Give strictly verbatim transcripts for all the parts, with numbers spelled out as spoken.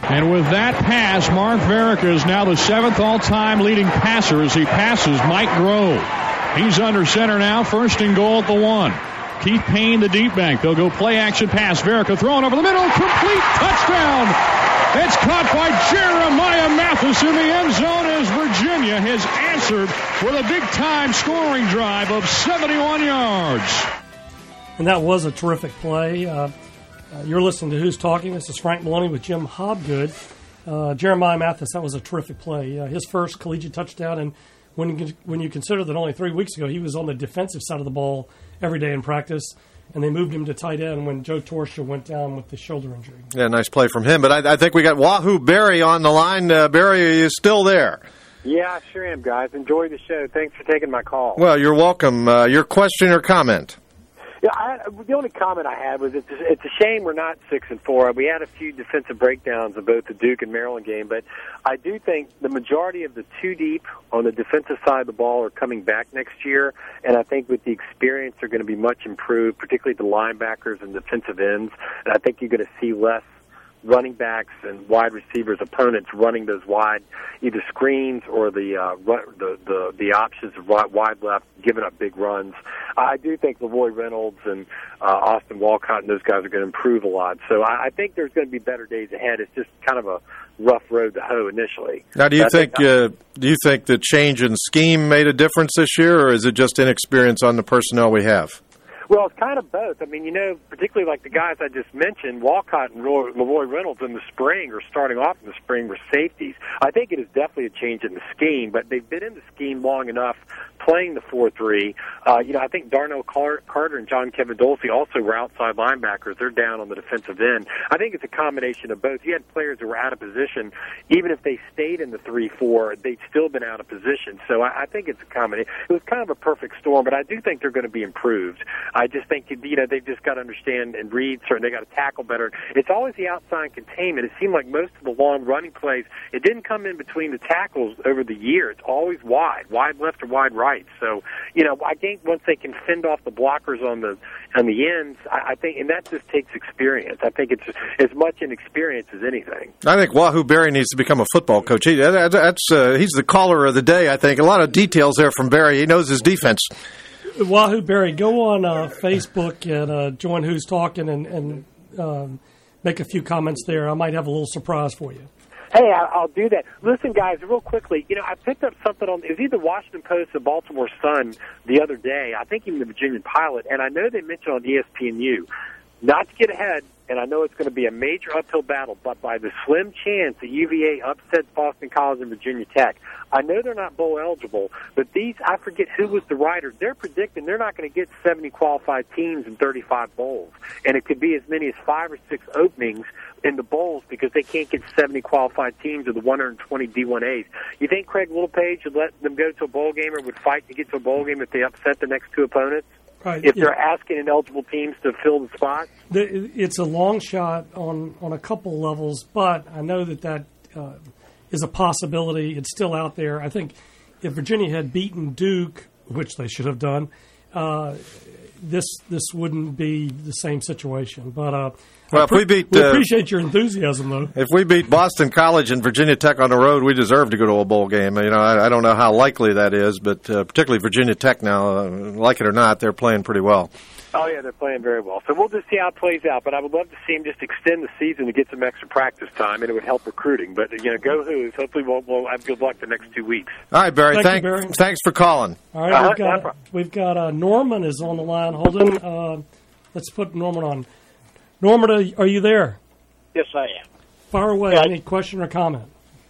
And with that pass, Mark Verica is now the seventh all-time leading passer as he passes Mike Grove. He's under center now, first and goal at the one. Keith Payne, the deep bank. They'll go play-action pass. Verica throwing over the middle. Complete touchdown. It's caught by Jeremiah Mathis in the end zone as Virginia has answered with a big-time scoring drive of seventy-one yards. And that was a terrific play. Uh, uh, you're listening to Who's Talking. This is Frank Maloney with Jim Hobgood. Uh, Jeremiah Mathis, that was a terrific play. Uh, his first collegiate touchdown, and when you, when you consider that only three weeks ago he was on the defensive side of the ball every day in practice, and they moved him to tight end when Joe Torsha went down with the shoulder injury. Yeah, nice play from him. But I, I think we got Wahoo Barry on the line. Uh, Barry is still there. Yeah, I sure am, guys. Enjoy the show. Thanks for taking my call. Well, you're welcome. Uh, your question or comment? Yeah, I, the only comment I had was it's, it's a shame we're not six and four. We had a few defensive breakdowns of both the Duke and Maryland game, but I do think the majority of the two deep on the defensive side of the ball are coming back next year, and I think with the experience they're going to be much improved, particularly the linebackers and defensive ends, and I think you're going to see less running backs and wide receivers, opponents running those wide, either screens or the uh, the, the the options of wide left, giving up big runs. I do think LaVoy Reynolds and uh, Austin Walcott and those guys are going to improve a lot. So I, I think there's going to be better days ahead. It's just kind of a rough road to hoe initially. Now, do you but think, think uh, do you think the change in scheme made a difference this year, or is it just inexperience on the personnel we have? Well, it's kind of both. I mean, you know, particularly like the guys I just mentioned, Walcott and Roy, LaVoy Reynolds in the spring, or starting off in the spring, were safeties. I think it is definitely a change in the scheme, but they've been in the scheme long enough playing the four three. Uh, you know, I think Darnell Car- Carter and John Kevin Dolce also were outside linebackers. They're down on the defensive end. I think it's a combination of both. You had players who were out of position. Even if they stayed in the three four, they'd still been out of position. So I, I think it's a combination. It was kind of a perfect storm, but I do think they're going to be improved. I just think, you know, they've just got to understand and read certain. They got to tackle better. It's always the outside containment. It seemed like most of the long running plays, it didn't come in between the tackles over the year. It's always wide, wide left or wide right. So, you know, I think once they can fend off the blockers on the on the ends, I, I think, and that just takes experience. I think it's as much inexperience as anything. I think Wahoo Barry needs to become a football coach. He, that's uh, he's the caller of the day. I think a lot of details there from Barry. He knows his defense. Wahoo Barry, go on uh, Facebook and uh, join Who's Talking and, and um, make a few comments there. I might have a little surprise for you. Hey, I'll do that. Listen, guys, real quickly, you know, I picked up something on, it was either Washington Post or Baltimore Sun the other day, I think even the Virginia Pilot, and I know they mentioned on E S P N U, not to get ahead, and I know it's going to be a major uphill battle, but by the slim chance that U V A upsets Boston College and Virginia Tech, I know they're not bowl eligible, but these, I forget who was the writer, they're predicting they're not going to get seventy qualified teams in thirty-five bowls, and it could be as many as five or six openings in the bowls because they can't get seventy qualified teams of the one hundred twenty D one A's. You think Craig Littlepage would let them go to a bowl game or would fight to get to a bowl game if they upset the next two opponents? Right, if yeah. they're asking ineligible teams to fill the spots? It's a long shot on, on a couple levels, but I know that that uh, is a possibility. It's still out there. I think if Virginia had beaten Duke, which they should have done, uh, this this wouldn't be the same situation. But uh, well, pre- if we beat, we uh, appreciate your enthusiasm, though. If we beat Boston College and Virginia Tech on the road, we deserve to go to a bowl game. You know, I, I don't know how likely that is, but uh, particularly Virginia Tech now, uh, like it or not, they're playing pretty well. Oh, yeah, they're playing very well. So we'll just see how it plays out. But I would love to see them just extend the season to get some extra practice time, and it would help recruiting. But, you know, go Hoos. Hopefully we'll, we'll have good luck the next two weeks. All right, Barry. Thank Thank, you, Barry. Thanks for calling. All right, Uh-huh, we've got, no problem. we've got uh, Norman is on the line. Holden, uh, let's put Norman on. Norman, are you there? Yes, I am. Fire away. Yeah, I- Any question or comment?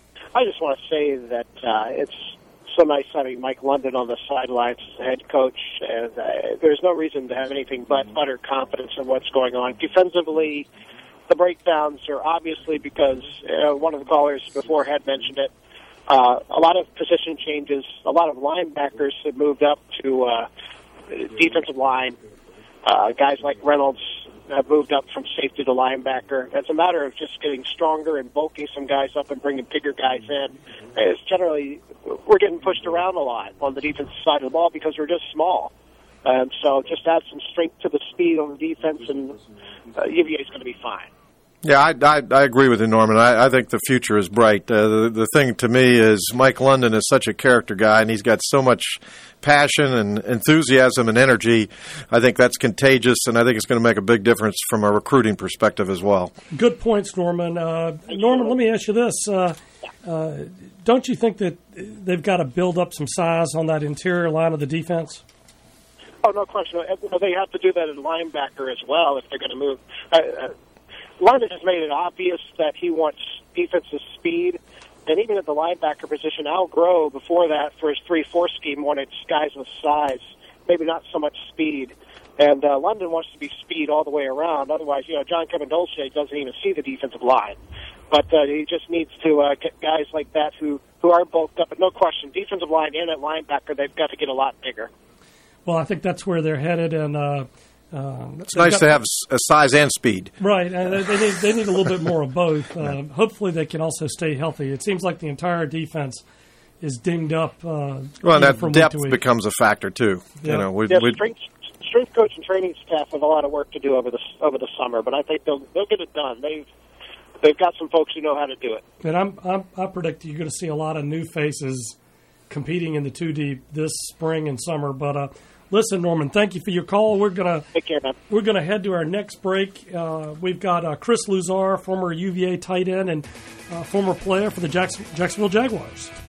I just want to say that uh, it's so nice having Mike London on the sidelines as a head coach, and uh, there's no reason to have anything but utter confidence in what's going on. Defensively, the breakdowns are obviously because uh, one of the callers before had mentioned it. Uh, a lot of position changes, a lot of linebackers have moved up to uh, defensive line. Uh, guys like Reynolds have moved up from safety to linebacker. It's a matter of just getting stronger and bulking some guys up and bringing bigger guys in. It's generally, we're getting pushed around a lot on the defensive side of the ball because we're just small. And so just add some strength to the speed on the defense, and uh, U V A is going to be fine. Yeah, I, I, I agree with you, Norman. I, I think the future is bright. Uh, the, the thing to me is Mike London is such a character guy, and he's got so much passion and enthusiasm and energy. I think that's contagious, and I think it's going to make a big difference from a recruiting perspective as well. Good points, Norman. Uh, Norman, let me ask you this. Uh, uh, don't you think that they've got to build up some size on that interior line of the defense? Oh, no question. They have to do that at linebacker as well if they're going to move. Uh, uh, London has made it obvious that he wants defensive speed, and even at the linebacker position, Al Groh, before that, for his three four scheme, wanted guys with size, maybe not so much speed. And uh, London wants to be speed all the way around. Otherwise, you know, John Kevin Dolce doesn't even see the defensive line. But uh, he just needs to uh, get guys like that who, who are bulked up. But no question, defensive line and at linebacker, they've got to get a lot bigger. Well, I think that's where they're headed, and uh, uh, it's nice got, to have a size and speed. Right, and they need they need a little bit more of both. Uh, hopefully, they can also stay healthy. It seems like the entire defense is dinged up. Uh, well, and that depth becomes a factor too. Yeah. You know, we, yeah, we, strength, strength coach and training staff have a lot of work to do over the over the summer, but I think they'll they'll get it done. They've they've got some folks who know how to do it. And I'm, I'm I predict you're going to see a lot of new faces competing in the two deep this spring and summer, but. Uh, Listen, Norman, thank you for your call. We're gonna Take care, man. We're gonna head to our next break. Uh, we've got uh, Chris Luzar, former U V A tight end and uh, former player for the Jackson, Jacksonville Jaguars.